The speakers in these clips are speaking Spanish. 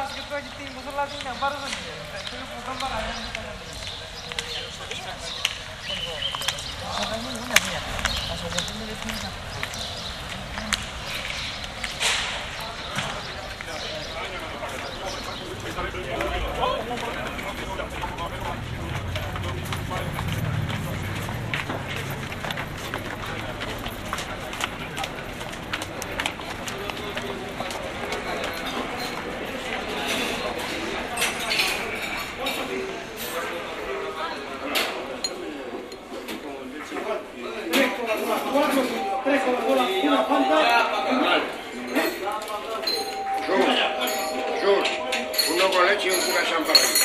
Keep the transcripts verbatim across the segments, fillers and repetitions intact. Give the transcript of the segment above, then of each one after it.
gitu aja timbul selagi yang baru saja. Itu bukan barang yang kita lihat. Sebenarnya ini mana ya? Asal itu mirip mirip. Uno con leche y un curasán para arriba.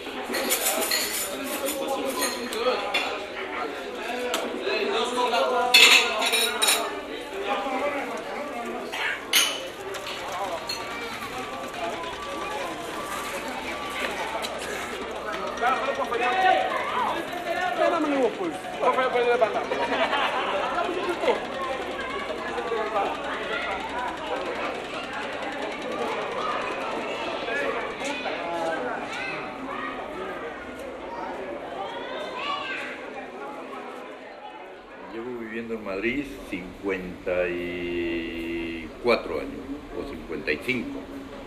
Llevo viviendo en Madrid cincuenta y cuatro años, o cincuenta y cinco.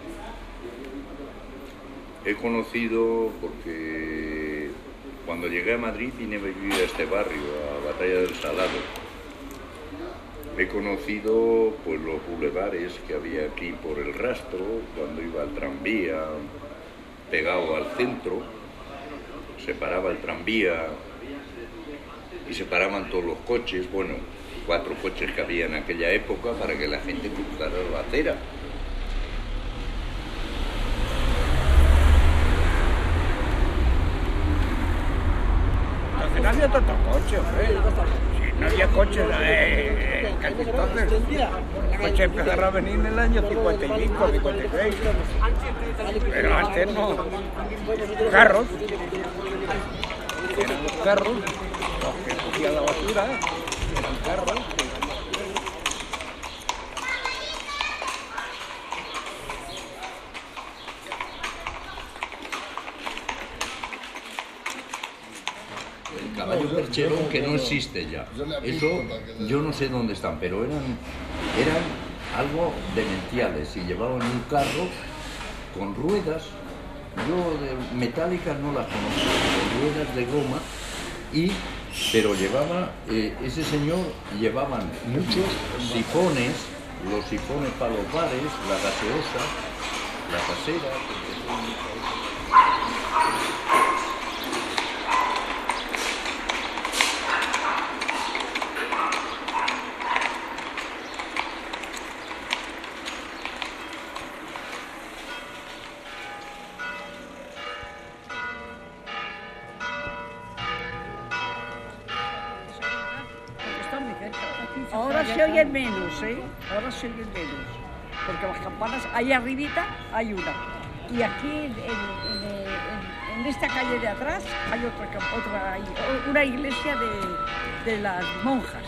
He conocido, porque cuando llegué a Madrid vine a vivir a este barrio, a Batalla del Salado. He conocido pues los bulevares que había aquí por el Rastro, cuando iba al tranvía, pegado al centro, se paraba el tranvía y se paraban todos los coches, bueno, cuatro coches que había en aquella época para que la gente cruzara la acera. Entonces no había tantos coches, hombre. Sí, no había coches, eh, casi entonces. El coche empezó a venir en el año cincuenta y cinco, cincuenta y seis. Pero antes no. Carros. Eran los carros. Los que cogían la basura, eran carros. El caballo percherón que no existe ya. Eso yo no sé dónde están, pero eran, eran algo demenciales y llevaban un carro con ruedas. Yo de metálicas no las conozco, con ruedas de goma, y, pero llevaba, eh, ese señor llevaban muchos sifones, los sifones para los bares, la gaseosa, la casera. Ahora se oyen menos, ¿eh? Ahora se oyen menos. Porque las campanas, ahí arribita hay una. Y aquí en, en, en, en esta calle de atrás hay otra, otra una iglesia de, de las monjas.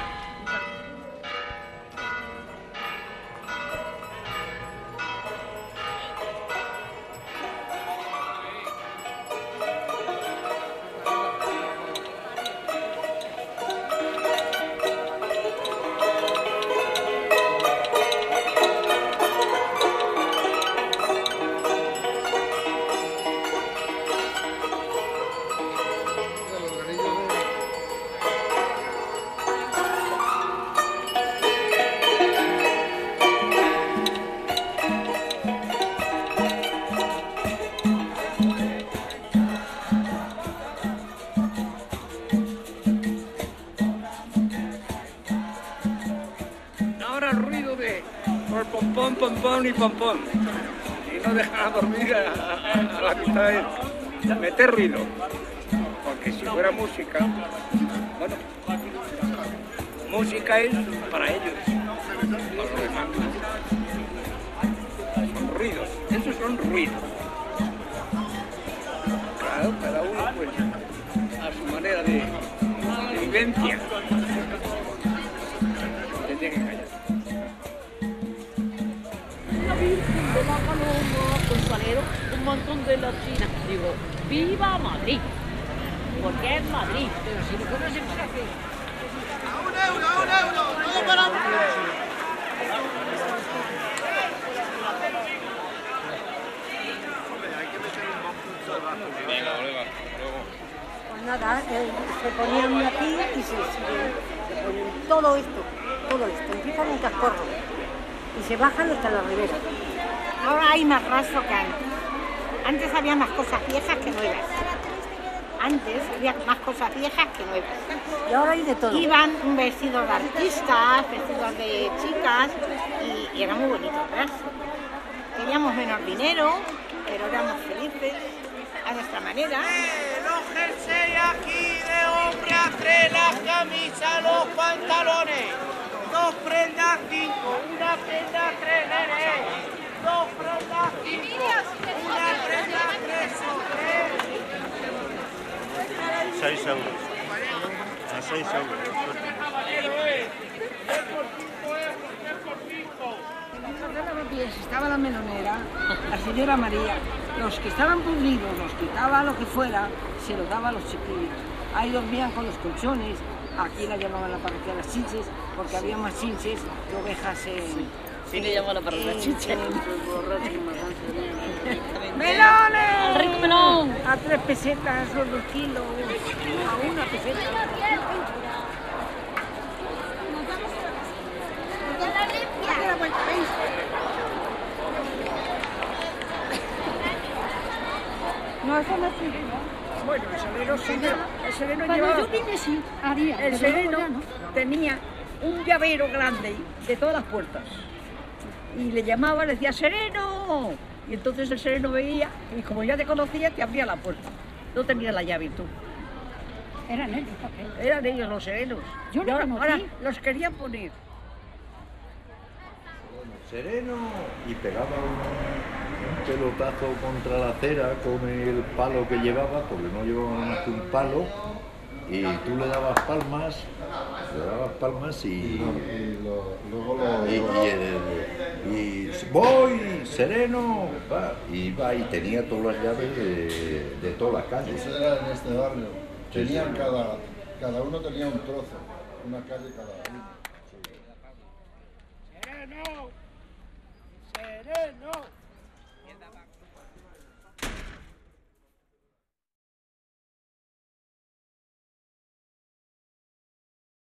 Pompón, pompón y pompón. Y no dejan dormir a, a, a la mitad de meter ruido. Porque si fuera música, bueno, música es para ellos, para los demás. Son ruidos, esos son ruidos. Claro, cada uno pues a su manera de, de vivencia. Tendría que callar. De la paloma con su alegría montón de la China. Digo, ¡viva Madrid! Porque es Madrid. Pero si lo conoces, ¿para qué? ¡A un euro, a un euro! ¡Todo para un Pues nada, eh, se ponían aquí y se, se, se ponen todo esto, todo esto, empiezan en Cascorro y se bajan hasta la ribera. Ahora hay más raso que antes. Antes había más cosas viejas que nuevas. Antes había más cosas viejas que nuevas. Y ahora hay de todo. Iban vestidos de artistas, vestidos de chicas y, y era muy bonito atrás. Teníamos menos dinero, pero éramos felices a nuestra manera. Los jerseys aquí de hombre a tres, las camisas, los pantalones. Dos prendas cinco, una prenda tres, nene. Dos prendas cinco, una prenda tres o tres. seis euros. A seis euros. Estaba la melonera, la señora María, los que estaban pudridos, los quitaba lo que fuera, se lo daba a los chiquillos. Ahí dormían con los colchones, aquí la llamaban la parroquia las chinches, porque había más chinches que ovejas en... Sí, sí le llaman la parroquia chinches. ¡Melones! ¡El rico melón! A tres pesetas los dos kilos, a una peseta. Date la vuelta, ¿veis? No, eso no es Bueno, el sereno, señor, el sereno Cuando llevaba... yo vine sí, haría. El pero sereno luego ya no. tenía un llavero grande de todas las puertas. Y le llamaba, le decía, ¡sereno! Y entonces el sereno veía, y como ya te conocía, te abría la puerta. No tenía la llave tú. Eran ellos, ¿para qué? Eran ellos los serenos. Yo Y no ahora, conocí. ahora los querían poner. Sereno, y pegaba un, un pelotazo contra la acera con el palo que llevaba, porque no llevaba más que un palo, y tú le dabas palmas, le dabas palmas y, Y lo- luego lo... y, y, el- y voy, Sereno, va, y iba y tenía todas las llaves de, de todas las calles. Eso era en este barrio. Sí, Tenían sí. cada, cada uno tenía un trozo, una calle cada uno.